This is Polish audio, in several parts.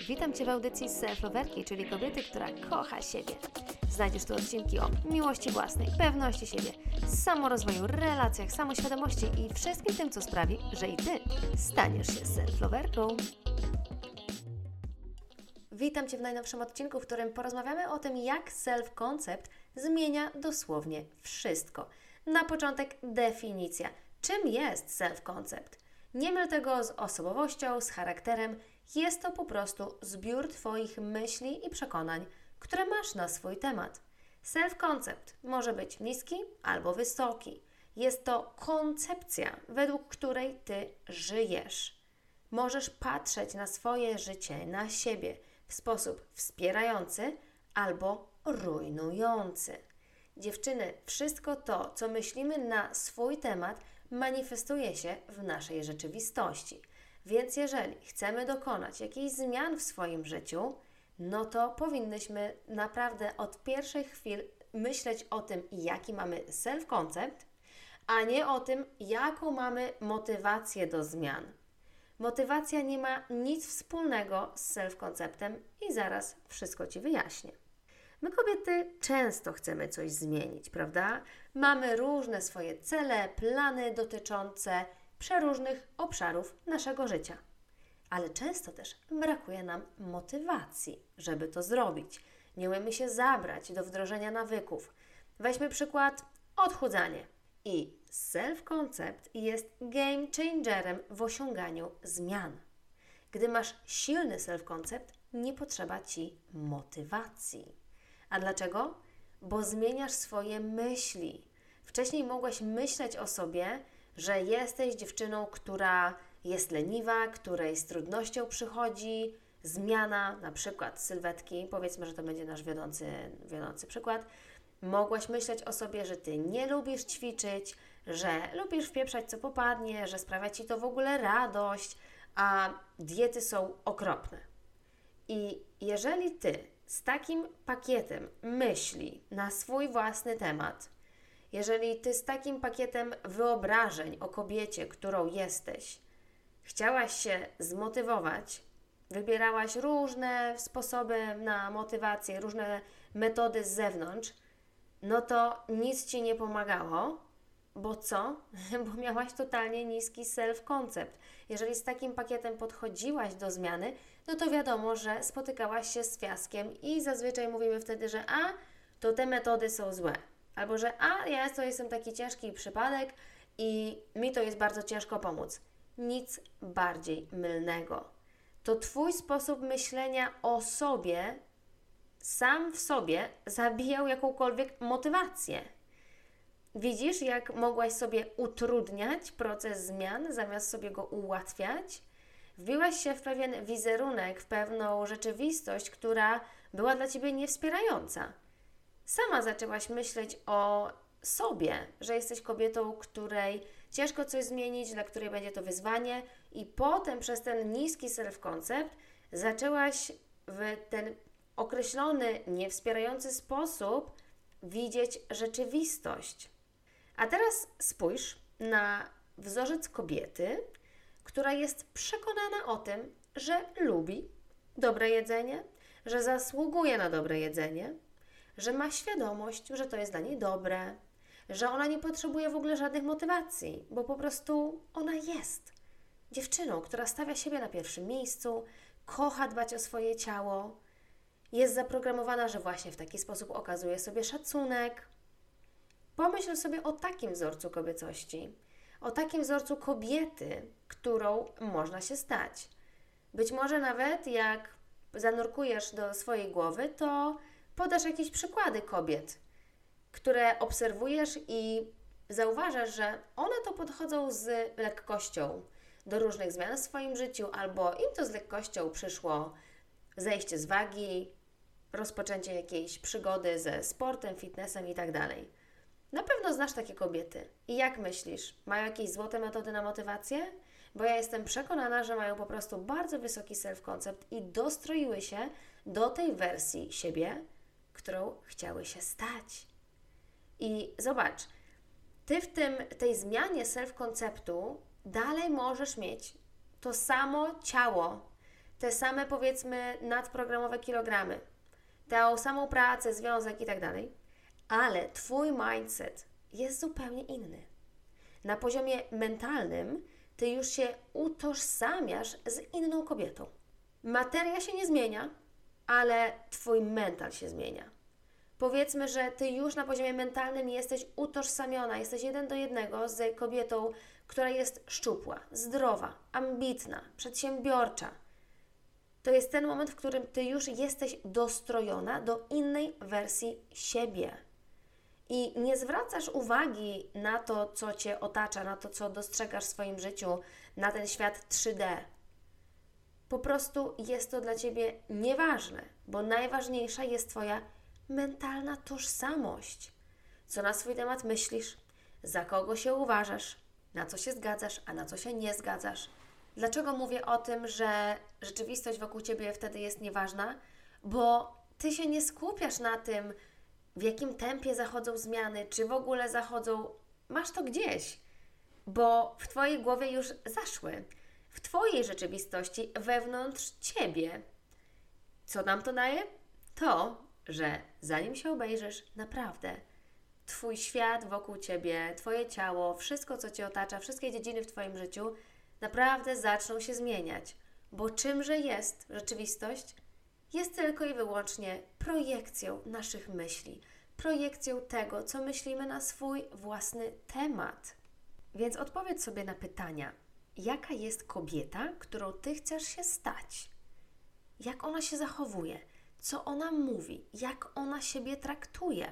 Witam Cię w audycji Self-Loverki, czyli kobiety, która kocha siebie. Znajdziesz tu odcinki o miłości własnej, pewności siebie, samorozwoju, relacjach, samoświadomości i wszystkim tym, co sprawi, że i Ty staniesz się self-loverką. Witam Cię w najnowszym odcinku, w którym porozmawiamy o tym, jak self-concept zmienia dosłownie wszystko. Na początek definicja. Czym jest self-concept? Nie myl tego z osobowością, z charakterem. Jest to po prostu zbiór Twoich myśli i przekonań, które masz na swój temat. Self-concept może być niski albo wysoki. Jest to koncepcja, według której Ty żyjesz. Możesz patrzeć na swoje życie, na siebie w sposób wspierający albo rujnujący. Dziewczyny, wszystko to, co myślimy na swój temat, manifestuje się w naszej rzeczywistości. Więc jeżeli chcemy dokonać jakichś zmian w swoim życiu, no to powinnyśmy naprawdę od pierwszych chwil myśleć o tym, jaki mamy self-concept, a nie o tym, jaką mamy motywację do zmian. Motywacja nie ma nic wspólnego z self-conceptem i zaraz wszystko Ci wyjaśnię. My kobiety często chcemy coś zmienić, prawda? Mamy różne swoje cele, plany dotyczące przeróżnych obszarów naszego życia. Ale często też brakuje nam motywacji, żeby to zrobić. Nie umiemy się zabrać do wdrożenia nawyków. Weźmy przykład odchudzanie. I self-concept jest game changerem w osiąganiu zmian. Gdy masz silny self-concept, nie potrzeba Ci motywacji. A dlaczego? Bo zmieniasz swoje myśli. Wcześniej mogłaś myśleć o sobie, że jesteś dziewczyną, która jest leniwa, której z trudnością przychodzi zmiana, na przykład sylwetki, powiedzmy, że to będzie nasz wiodący przykład. Mogłaś myśleć o sobie, że Ty nie lubisz ćwiczyć, że lubisz wpieprzać co popadnie, że sprawia Ci to w ogóle radość, a diety są okropne. I jeżeli Ty z takim pakietem myśli na swój własny temat, jeżeli Ty z takim pakietem wyobrażeń o kobiecie, którą jesteś, chciałaś się zmotywować, wybierałaś różne sposoby na motywację, różne metody z zewnątrz, no to nic Ci nie pomagało, bo co? Bo miałaś totalnie niski self-concept. Jeżeli z takim pakietem podchodziłaś do zmiany, no to wiadomo, że spotykałaś się z fiaskiem i zazwyczaj mówimy wtedy, że to te metody są złe. Albo, że ja to jestem taki ciężki przypadek i mi to jest bardzo ciężko pomóc. Nic bardziej mylnego. To Twój sposób myślenia o sobie sam w sobie zabijał jakąkolwiek motywację. Widzisz, jak mogłaś sobie utrudniać proces zmian, zamiast sobie go ułatwiać? Wbiłaś się w pewien wizerunek, w pewną rzeczywistość, która była dla Ciebie niewspierająca. Sama zaczęłaś myśleć o sobie, że jesteś kobietą, której ciężko coś zmienić, dla której będzie to wyzwanie i potem przez ten niski self-concept zaczęłaś w ten określony, niewspierający sposób widzieć rzeczywistość. A teraz spójrz na wzorzec kobiety, która jest przekonana o tym, że lubi dobre jedzenie, że zasługuje na dobre jedzenie, że ma świadomość, że to jest dla niej dobre, że ona nie potrzebuje w ogóle żadnych motywacji, bo po prostu ona jest dziewczyną, która stawia siebie na pierwszym miejscu, kocha dbać o swoje ciało, jest zaprogramowana, że właśnie w taki sposób okazuje sobie szacunek. Pomyśl sobie o takim wzorcu kobiecości, o takim wzorcu kobiety, którą można się stać. Być może nawet jak zanurkujesz do swojej głowy, to podasz jakieś przykłady kobiet, które obserwujesz i zauważasz, że one to podchodzą z lekkością do różnych zmian w swoim życiu, albo im to z lekkością przyszło zejście z wagi, rozpoczęcie jakiejś przygody ze sportem, fitnessem itd. Na pewno znasz takie kobiety. I jak myślisz? Mają jakieś złote metody na motywację? Bo ja jestem przekonana, że mają po prostu bardzo wysoki self-concept i dostroiły się do tej wersji siebie, którą chciały się stać. I zobacz, Ty w tej zmianie self-conceptu dalej możesz mieć to samo ciało, te same, powiedzmy, nadprogramowe kilogramy, tę samą pracę, związek i tak dalej, ale Twój mindset jest zupełnie inny. Na poziomie mentalnym Ty już się utożsamiasz z inną kobietą. Materia się nie zmienia, ale Twój mental się zmienia. Powiedzmy, że Ty już na poziomie mentalnym jesteś utożsamiona, jesteś 1:1 z kobietą, która jest szczupła, zdrowa, ambitna, przedsiębiorcza. To jest ten moment, w którym Ty już jesteś dostrojona do innej wersji siebie. I nie zwracasz uwagi na to, co Cię otacza, na to, co dostrzegasz w swoim życiu, na ten świat 3D. Po prostu jest to dla Ciebie nieważne, bo najważniejsza jest Twoja mentalna tożsamość. Co na swój temat myślisz, za kogo się uważasz, na co się zgadzasz, a na co się nie zgadzasz. Dlaczego mówię o tym, że rzeczywistość wokół Ciebie wtedy jest nieważna? Bo Ty się nie skupiasz na tym, w jakim tempie zachodzą zmiany, czy w ogóle zachodzą. Masz to gdzieś, bo w Twojej głowie już zaszły. W Twojej rzeczywistości, wewnątrz Ciebie. Co nam to daje? To, że zanim się obejrzysz, naprawdę Twój świat wokół Ciebie, Twoje ciało, wszystko, co Cię otacza, wszystkie dziedziny w Twoim życiu naprawdę zaczną się zmieniać. Bo czymże jest rzeczywistość? Jest tylko i wyłącznie projekcją naszych myśli, projekcją tego, co myślimy na swój własny temat. Więc odpowiedz sobie na pytania. Jaka jest kobieta, którą Ty chcesz się stać? Jak ona się zachowuje? Co ona mówi? Jak ona siebie traktuje?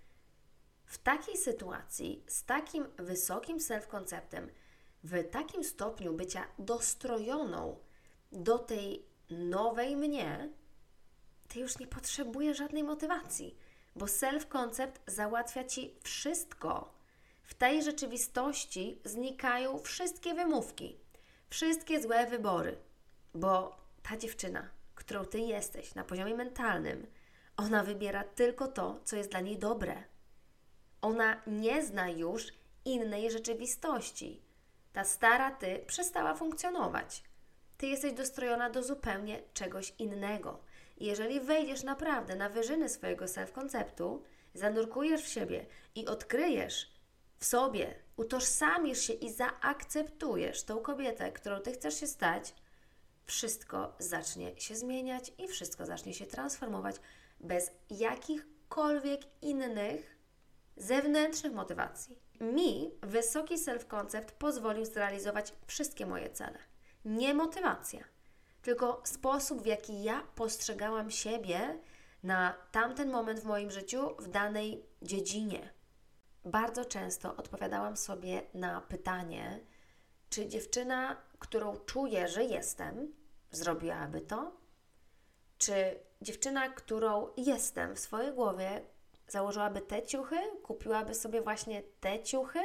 W takiej sytuacji, z takim wysokim self-konceptem, w takim stopniu bycia dostrojoną do tej nowej mnie, Ty już nie potrzebujesz żadnej motywacji, bo self-concept załatwia Ci wszystko. W tej rzeczywistości znikają wszystkie wymówki, wszystkie złe wybory, bo ta dziewczyna, którą Ty jesteś na poziomie mentalnym, ona wybiera tylko to, co jest dla niej dobre. Ona nie zna już innej rzeczywistości. Ta stara Ty przestała funkcjonować. Ty jesteś dostrojona do zupełnie czegoś innego. I jeżeli wejdziesz naprawdę na wyżyny swojego self-konceptu, zanurkujesz w siebie i odkryjesz w sobie, utożsamisz się i zaakceptujesz tą kobietę, którą Ty chcesz się stać, wszystko zacznie się zmieniać i wszystko zacznie się transformować bez jakichkolwiek innych zewnętrznych motywacji. Mi wysoki self-concept pozwolił zrealizować wszystkie moje cele. Nie motywacja, tylko sposób, w jaki ja postrzegałam siebie na tamten moment w moim życiu w danej dziedzinie. Bardzo często odpowiadałam sobie na pytanie, czy dziewczyna, którą czuję, że jestem, zrobiłaby to? Czy dziewczyna, którą jestem w swojej głowie, założyłaby te ciuchy, kupiłaby sobie właśnie te ciuchy?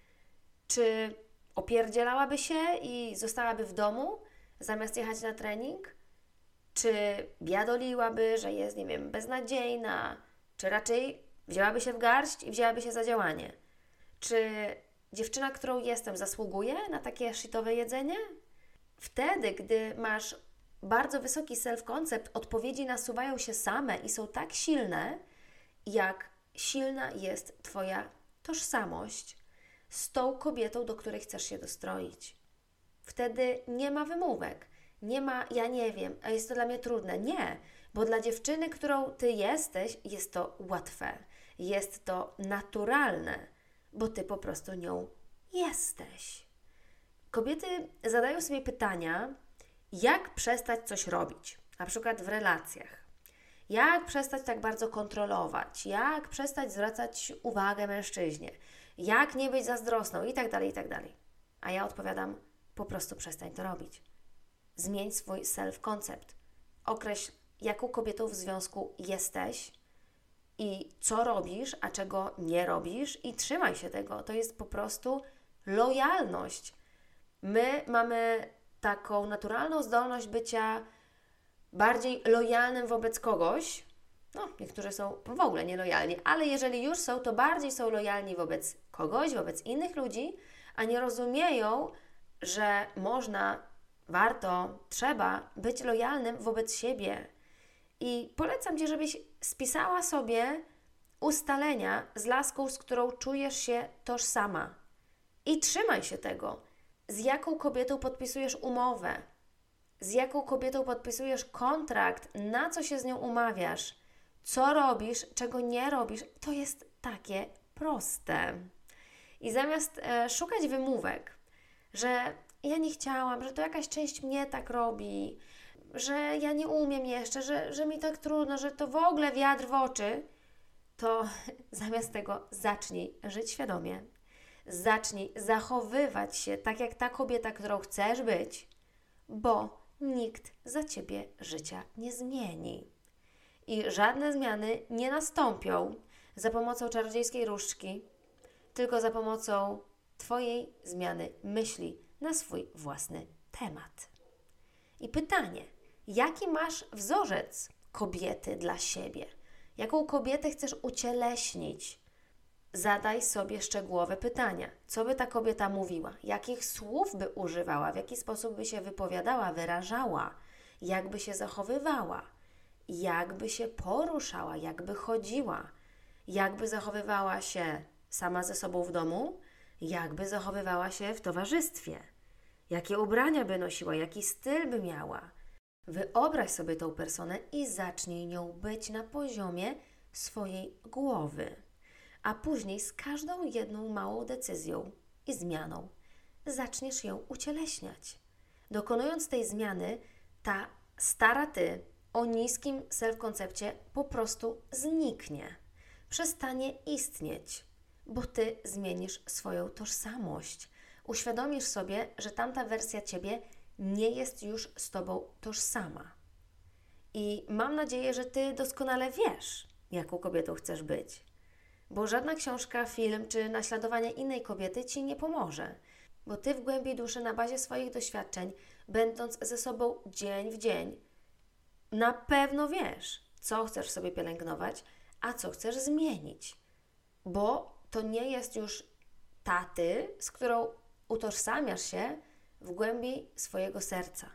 Czy opierdzielałaby się i zostałaby w domu, zamiast jechać na trening? Czy biadoliłaby, że jest, nie wiem, beznadziejna? Czy raczej wzięłaby się w garść i wzięłaby się za działanie? Czy dziewczyna, którą jestem, zasługuje na takie shitowe jedzenie? Wtedy, gdy masz bardzo wysoki self-concept, odpowiedzi nasuwają się same i są tak silne, jak silna jest Twoja tożsamość z tą kobietą, do której chcesz się dostroić. Wtedy nie ma wymówek, nie ma ja nie wiem, a jest to dla mnie trudne. Nie, bo dla dziewczyny, którą Ty jesteś, jest to łatwe, jest to naturalne, bo Ty po prostu nią jesteś. Kobiety zadają sobie pytania, jak przestać coś robić, na przykład w relacjach. Jak przestać tak bardzo kontrolować? Jak przestać zwracać uwagę mężczyźnie? Jak nie być zazdrosną? I tak dalej, i tak dalej. A ja odpowiadam, po prostu przestań to robić. Zmień swój self-concept. Określ, jaką kobietą w związku jesteś i co robisz, a czego nie robisz i trzymaj się tego. To jest po prostu lojalność. My mamy taką naturalną zdolność bycia bardziej lojalnym wobec kogoś. No, niektórzy są w ogóle nielojalni, ale jeżeli już są, to bardziej są lojalni wobec kogoś, wobec innych ludzi, a nie rozumieją, że można trzeba być lojalnym wobec siebie. I polecam Ci, żebyś spisała sobie ustalenia z laską, z którą czujesz się tożsama. I trzymaj się tego. Z jaką kobietą podpisujesz umowę? Z jaką kobietą podpisujesz kontrakt? Na co się z nią umawiasz? Co robisz, czego nie robisz? To jest takie proste. I zamiast szukać wymówek, że ja nie chciałam, że to jakaś część mnie tak robi, że ja nie umiem jeszcze, że mi tak trudno, że to w ogóle wiatr w oczy, to zamiast tego zacznij żyć świadomie. Zacznij zachowywać się tak jak ta kobieta, którą chcesz być, bo nikt za Ciebie życia nie zmieni. I żadne zmiany nie nastąpią za pomocą czarodziejskiej różdżki, tylko za pomocą Twojej zmiany myśli na swój własny temat. I pytanie, jaki masz wzorzec kobiety dla siebie? Jaką kobietę chcesz ucieleśnić? Zadaj sobie szczegółowe pytania. Co by ta kobieta mówiła? Jakich słów by używała? W jaki sposób by się wypowiadała, wyrażała? Jak by się zachowywała? Jak by się poruszała? Jak by chodziła? Jak by zachowywała się sama ze sobą w domu? Jak by zachowywała się w towarzystwie? Jakie ubrania by nosiła? Jaki styl by miała? Wyobraź sobie tą personę i zacznij nią być na poziomie swojej głowy. A później z każdą jedną małą decyzją i zmianą zaczniesz ją ucieleśniać. Dokonując tej zmiany, ta stara Ty o niskim self-koncepcie po prostu zniknie. Przestanie istnieć, bo Ty zmienisz swoją tożsamość. Uświadomisz sobie, że tamta wersja Ciebie nie jest już z Tobą tożsama. I mam nadzieję, że Ty doskonale wiesz, jaką kobietą chcesz być. Bo żadna książka, film czy naśladowanie innej kobiety Ci nie pomoże. Bo Ty w głębi duszy, na bazie swoich doświadczeń, będąc ze sobą dzień w dzień, na pewno wiesz, co chcesz sobie pielęgnować, a co chcesz zmienić. Bo to nie jest już ta Ty, z którą utożsamiasz się w głębi swojego serca.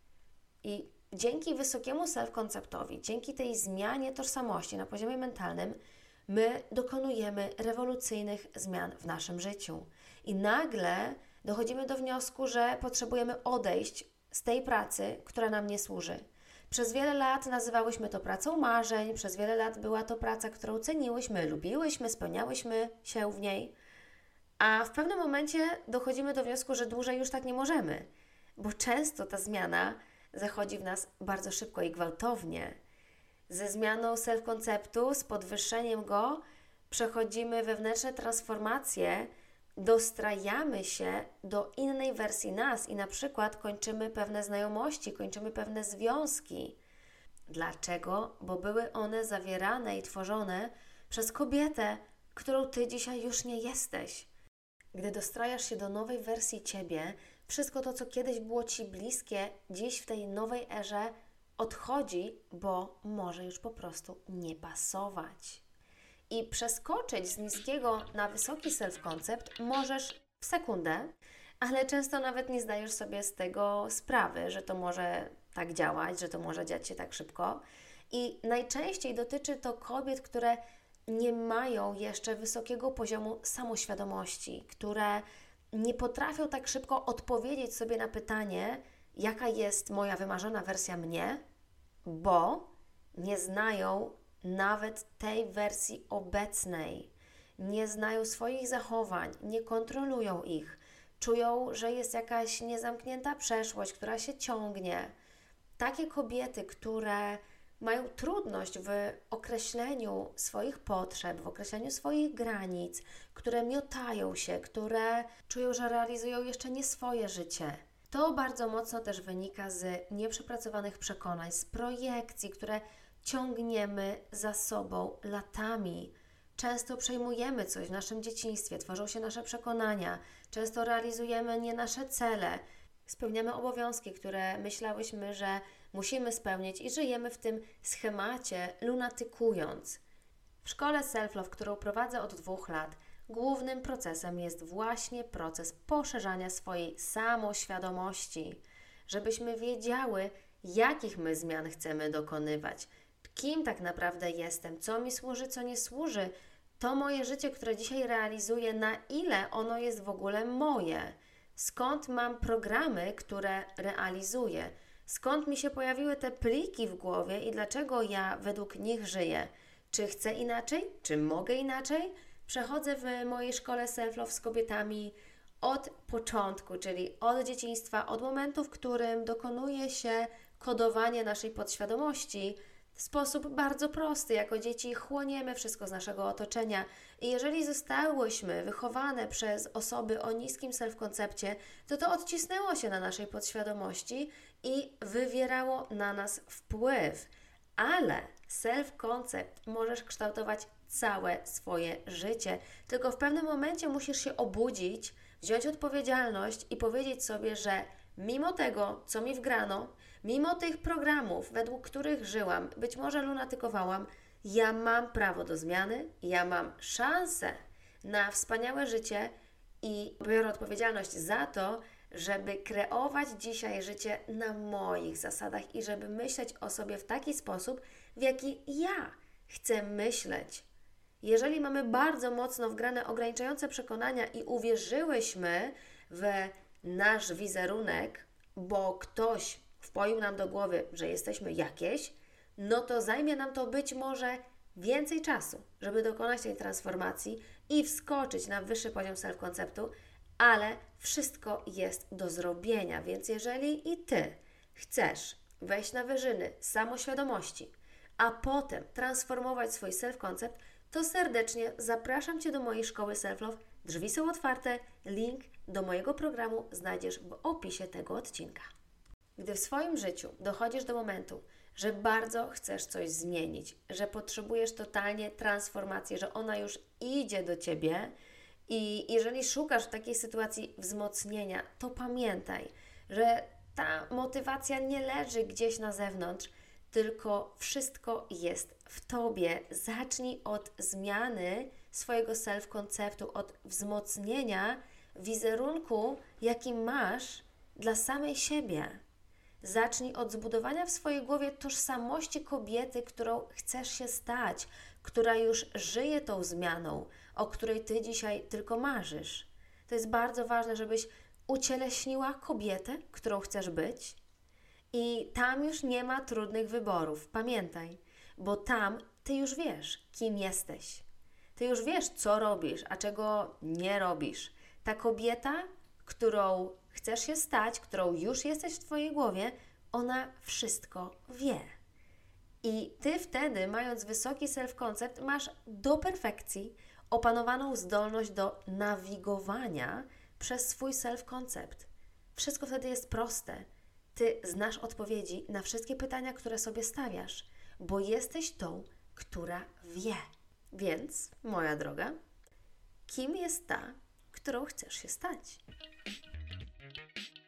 I dzięki wysokiemu self-konceptowi, dzięki tej zmianie tożsamości na poziomie mentalnym, my dokonujemy rewolucyjnych zmian w naszym życiu. I nagle dochodzimy do wniosku, że potrzebujemy odejść z tej pracy, która nam nie służy. Przez wiele lat nazywałyśmy to pracą marzeń, przez wiele lat była to praca, którą ceniłyśmy, lubiłyśmy, spełniałyśmy się w niej. A w pewnym momencie dochodzimy do wniosku, że dłużej już tak nie możemy, bo często ta zmiana zachodzi w nas bardzo szybko i gwałtownie. Ze zmianą self-konceptu, z podwyższeniem go, przechodzimy wewnętrzne transformacje, dostrajamy się do innej wersji nas i na przykład kończymy pewne znajomości, kończymy pewne związki. Dlaczego? Bo były one zawierane i tworzone przez kobietę, którą Ty dzisiaj już nie jesteś. Gdy dostrajasz się do nowej wersji Ciebie, wszystko to, co kiedyś było Ci bliskie, dziś w tej nowej erze odchodzi, bo może już po prostu nie pasować. I przeskoczyć z niskiego na wysoki self-concept możesz w sekundę, ale często nawet nie zdajesz sobie z tego sprawy, że to może tak działać, że to może dziać się tak szybko. I najczęściej dotyczy to kobiet, które nie mają jeszcze wysokiego poziomu samoświadomości, które nie potrafią tak szybko odpowiedzieć sobie na pytanie, jaka jest moja wymarzona wersja mnie, bo nie znają nawet tej wersji obecnej. Nie znają swoich zachowań, nie kontrolują ich. Czują, że jest jakaś niezamknięta przeszłość, która się ciągnie. Takie kobiety, które mają trudność w określeniu swoich potrzeb, w określeniu swoich granic, które miotają się, które czują, że realizują jeszcze nie swoje życie. To bardzo mocno też wynika z nieprzepracowanych przekonań, z projekcji, które ciągniemy za sobą latami. Często przejmujemy coś w naszym dzieciństwie, tworzą się nasze przekonania, często realizujemy nie nasze cele, spełniamy obowiązki, które myślałyśmy, że musimy spełnić i żyjemy w tym schemacie, lunatykując. W szkole Self-Love, którą prowadzę od 2 lat, głównym procesem jest właśnie proces poszerzania swojej samoświadomości, żebyśmy wiedziały, jakich my zmian chcemy dokonywać, kim tak naprawdę jestem, co mi służy, co nie służy, to moje życie, które dzisiaj realizuję, na ile ono jest w ogóle moje, skąd mam programy, które realizuję, skąd mi się pojawiły te pliki w głowie i dlaczego ja według nich żyję. Czy chcę inaczej? Czy mogę inaczej? Przechodzę w mojej szkole Self-Love z kobietami od początku, czyli od dzieciństwa, od momentu, w którym dokonuje się kodowanie naszej podświadomości w sposób bardzo prosty. Jako dzieci chłoniemy wszystko z naszego otoczenia i jeżeli zostałyśmy wychowane przez osoby o niskim self-koncepcie, to odcisnęło się na naszej podświadomości i wywierało na nas wpływ. Ale self-concept możesz kształtować całe swoje życie. Tylko w pewnym momencie musisz się obudzić, wziąć odpowiedzialność i powiedzieć sobie, że mimo tego, co mi wgrano, mimo tych programów, według których żyłam, być może lunatykowałam, ja mam prawo do zmiany, ja mam szansę na wspaniałe życie i biorę odpowiedzialność za to, żeby kreować dzisiaj życie na moich zasadach i żeby myśleć o sobie w taki sposób, w jaki ja chcę myśleć. Jeżeli mamy bardzo mocno wgrane ograniczające przekonania i uwierzyłyśmy w nasz wizerunek, bo ktoś wpoił nam do głowy, że jesteśmy jakieś, no to zajmie nam to być może więcej czasu, żeby dokonać tej transformacji i wskoczyć na wyższy poziom self-konceptu, ale wszystko jest do zrobienia, więc jeżeli i Ty chcesz wejść na wyżyny samoświadomości, a potem transformować swój self-koncept, to serdecznie zapraszam Cię do mojej szkoły Self-Love. Drzwi są otwarte, link do mojego programu znajdziesz w opisie tego odcinka. Gdy w swoim życiu dochodzisz do momentu, że bardzo chcesz coś zmienić, że potrzebujesz totalnie transformacji, że ona już idzie do Ciebie i jeżeli szukasz w takiej sytuacji wzmocnienia, to pamiętaj, że ta motywacja nie leży gdzieś na zewnątrz, tylko wszystko jest w Tobie. Zacznij od zmiany swojego self-konceptu, od wzmocnienia wizerunku, jaki masz dla samej siebie. Zacznij od zbudowania w swojej głowie tożsamości kobiety, którą chcesz się stać, która już żyje tą zmianą, o której Ty dzisiaj tylko marzysz. To jest bardzo ważne, żebyś ucieleśniła kobietę, którą chcesz być i tam już nie ma trudnych wyborów. Pamiętaj, bo tam Ty już wiesz, kim jesteś. Ty już wiesz, co robisz, a czego nie robisz. Ta kobieta, którą chcesz się stać, którą już jesteś w Twojej głowie, ona wszystko wie. I Ty wtedy, mając wysoki self-concept, masz do perfekcji opanowaną zdolność do nawigowania przez swój self-concept. Wszystko wtedy jest proste. Ty znasz odpowiedzi na wszystkie pytania, które sobie stawiasz, bo jesteś tą, która wie. Więc, moja droga, kim jest ta, którą chcesz się stać?